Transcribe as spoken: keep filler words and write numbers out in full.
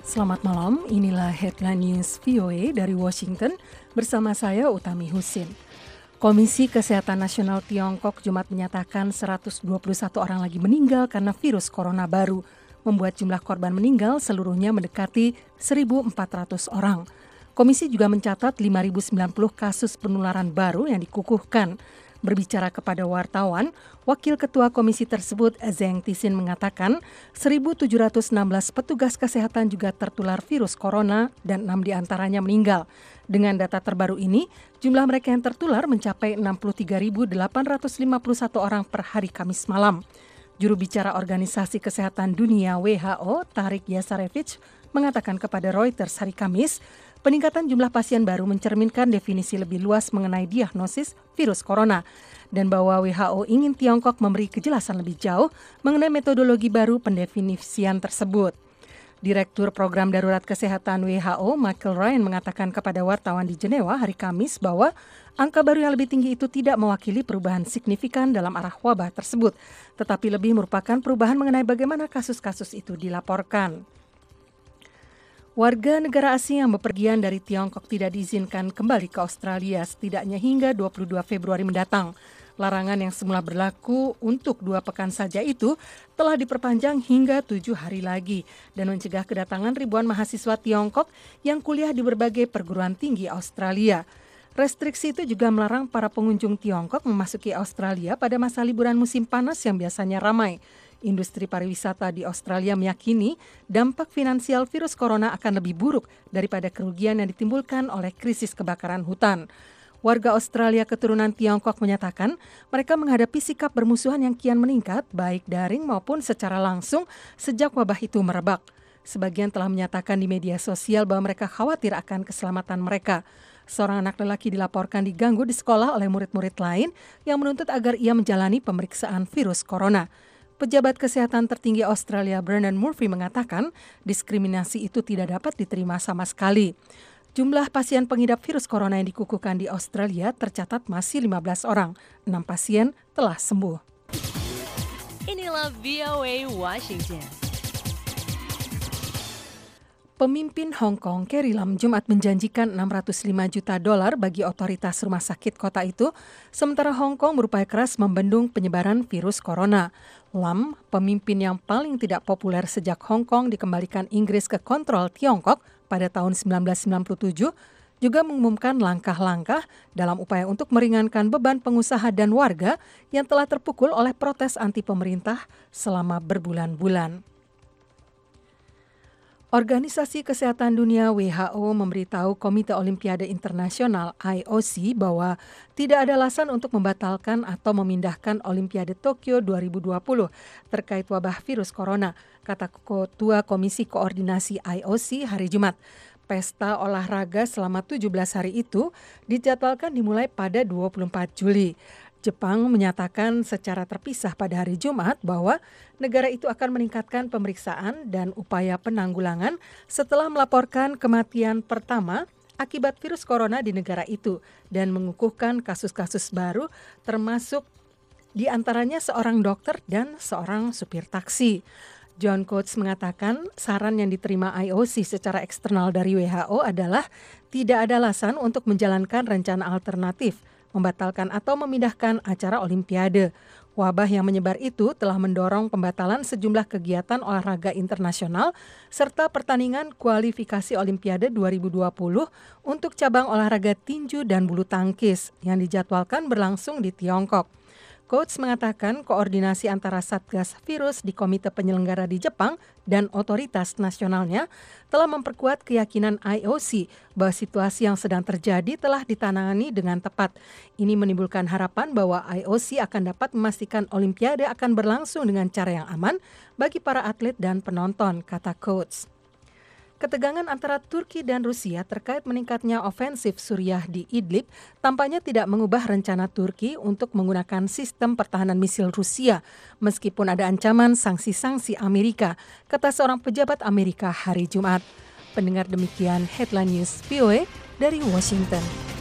Selamat malam, inilah Headline News V O A dari Washington bersama saya Utami Husin. Komisi Kesehatan Nasional Tiongkok Jumat menyatakan seratus dua puluh satu orang lagi meninggal karena virus corona baru, membuat jumlah korban meninggal seluruhnya mendekati seribu empat ratus orang. Komisi juga mencatat lima ribu sembilan puluh kasus penularan baru yang dikukuhkan. Berbicara kepada wartawan, Wakil Ketua Komisi tersebut, Zeng Tisin, mengatakan seribu tujuh ratus enam belas petugas kesehatan juga tertular virus corona dan enam diantaranya meninggal. Dengan data terbaru ini, jumlah mereka yang tertular mencapai enam puluh tiga ribu delapan ratus lima puluh satu orang per hari Kamis malam. Juru bicara Organisasi Kesehatan Dunia W H O, Tarik Yasarevich, mengatakan kepada Reuters hari Kamis, peningkatan jumlah pasien baru mencerminkan definisi lebih luas mengenai diagnosis virus corona dan bahwa W H O ingin Tiongkok memberi kejelasan lebih jauh mengenai metodologi baru pendefinisian tersebut. Direktur Program Darurat Kesehatan W H O, Michael Ryan, mengatakan kepada wartawan di Jenewa hari Kamis bahwa angka baru yang lebih tinggi itu tidak mewakili perubahan signifikan dalam arah wabah tersebut, tetapi lebih merupakan perubahan mengenai bagaimana kasus-kasus itu dilaporkan. Warga negara asing yang bepergian dari Tiongkok tidak diizinkan kembali ke Australia setidaknya hingga dua puluh dua Februari mendatang. Larangan yang semula berlaku untuk dua pekan saja itu telah diperpanjang hingga tujuh hari lagi dan mencegah kedatangan ribuan mahasiswa Tiongkok yang kuliah di berbagai perguruan tinggi Australia. Restriksi itu juga melarang para pengunjung Tiongkok memasuki Australia pada masa liburan musim panas yang biasanya ramai. Industri pariwisata di Australia meyakini dampak finansial virus corona akan lebih buruk daripada kerugian yang ditimbulkan oleh krisis kebakaran hutan. Warga Australia keturunan Tiongkok menyatakan mereka menghadapi sikap bermusuhan yang kian meningkat baik daring maupun secara langsung sejak wabah itu merebak. Sebagian telah menyatakan di media sosial bahwa mereka khawatir akan keselamatan mereka. Seorang anak lelaki dilaporkan diganggu di sekolah oleh murid-murid lain yang menuntut agar ia menjalani pemeriksaan virus corona. Pejabat kesehatan tertinggi Australia, Brendan Murphy, mengatakan diskriminasi itu tidak dapat diterima sama sekali. Jumlah pasien pengidap virus corona yang dikukuhkan di Australia tercatat masih lima belas orang. enam pasien telah sembuh. Inilah V O A Washington. Pemimpin Hong Kong, Carrie Lam, Jumat menjanjikan enam ratus lima juta dolar bagi otoritas rumah sakit kota itu, sementara Hong Kong berupaya keras membendung penyebaran virus corona. Lam, pemimpin yang paling tidak populer sejak Hong Kong dikembalikan Inggris ke kontrol Tiongkok pada tahun sembilan belas sembilan puluh tujuh, juga mengumumkan langkah-langkah dalam upaya untuk meringankan beban pengusaha dan warga yang telah terpukul oleh protes anti pemerintah selama berbulan-bulan. Organisasi Kesehatan Dunia W H O memberitahu Komite Olimpiade Internasional I O C bahwa tidak ada alasan untuk membatalkan atau memindahkan Olimpiade Tokyo dua ribu dua puluh terkait wabah virus corona, kata Ketua Komisi Koordinasi I O C hari Jumat. Pesta olahraga selama tujuh belas hari itu dijadwalkan dimulai pada dua puluh empat Juli. Jepang menyatakan secara terpisah pada hari Jumat bahwa negara itu akan meningkatkan pemeriksaan dan upaya penanggulangan setelah melaporkan kematian pertama akibat virus corona di negara itu dan mengukuhkan kasus-kasus baru termasuk di antaranya seorang dokter dan seorang supir taksi. John Coates mengatakan saran yang diterima I O C secara eksternal dari W H O adalah tidak ada alasan untuk menjalankan rencana alternatif, membatalkan atau memindahkan acara Olimpiade. Wabah yang menyebar itu telah mendorong pembatalan sejumlah kegiatan olahraga internasional serta pertandingan kualifikasi Olimpiade dua ribu dua puluh untuk cabang olahraga tinju dan bulu tangkis yang dijadwalkan berlangsung di Tiongkok. Coates mengatakan koordinasi antara Satgas Virus di Komite Penyelenggara di Jepang dan otoritas nasionalnya telah memperkuat keyakinan I O C bahwa situasi yang sedang terjadi telah ditangani dengan tepat. Ini menimbulkan harapan bahwa I O C akan dapat memastikan Olimpiade akan berlangsung dengan cara yang aman bagi para atlet dan penonton, kata Coates. Ketegangan antara Turki dan Rusia terkait meningkatnya ofensif Suriah di Idlib tampaknya tidak mengubah rencana Turki untuk menggunakan sistem pertahanan misil Rusia meskipun ada ancaman sanksi-sanksi Amerika, kata seorang pejabat Amerika hari Jumat. Pendengar, demikian Headline News V O A dari Washington.